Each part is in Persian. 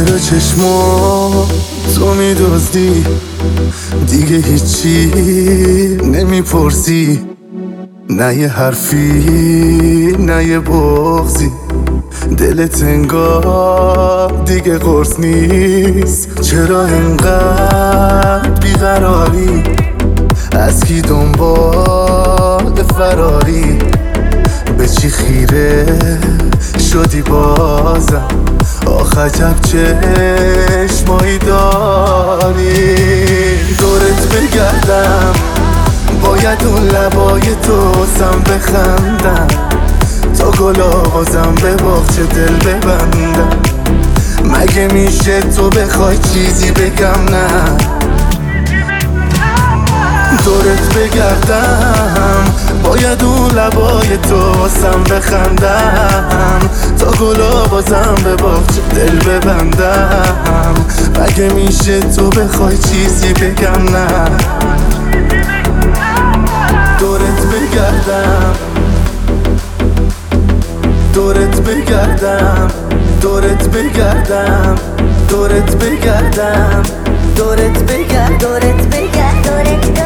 چرا چشما تو میدزدی دیگه هیچی نمیپرسی، نه یه حرفی نه یه بغضی، دلت انگار دیگه قرص نیست. چرا انقدر بیقراری؟ از کی دنبال فراری؟ به چی خیره شدی بازم؟ آخ عجب چشمایی داری. دورت بگردم باید اون لبای تو سم بخندم، تا گلا بازم به باغچه دل ببندم. مگه میشه تو بخوای چیزی بگم نه؟ دورت بگردم باید اون لبای تو سم بخندم، تا گلا بازم به باغچه دل ببندم. مگه میشه تو بخوای چیزی بگم نه؟ دورت بگردم دورت بگردم دورت بگردم دورت بگردم دورت بگردم دورت بگردم دورت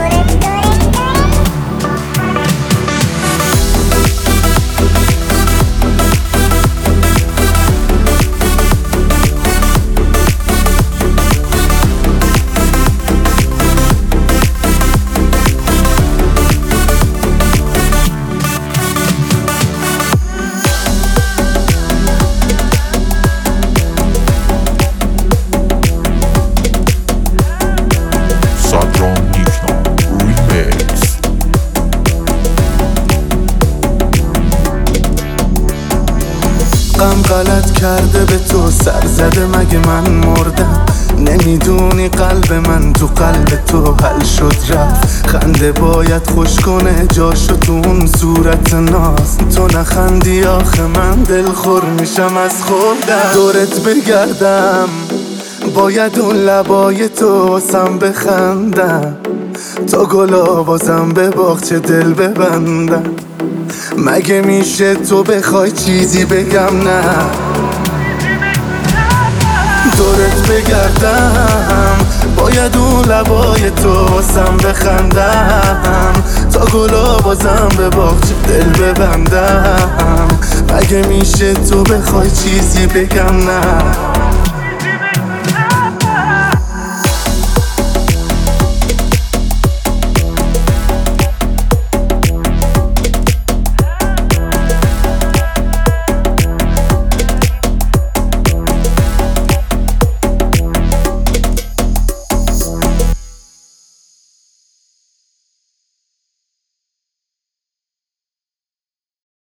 غم غلط کرده به تو سر زده، مگه من مردم؟ نمیدونی قلب من تو قلب تو حل شد رفت. خنده باید خوش کنه جاشو تو اون صورت ناز، تو نخندی آخه من دلخور میشم از خودم. دورت بگردم باید اون لبای تو سم بخندم، تا گلا بازم به باغچه دل ببندم. مگه میشه تو بخوای چیزی بگم نه؟ دورت بگردم باید اون لبای تو سم بخندم، تا گلا بازم به باغچه دل ببندم. مگه میشه تو بخوای چیزی بگم نه؟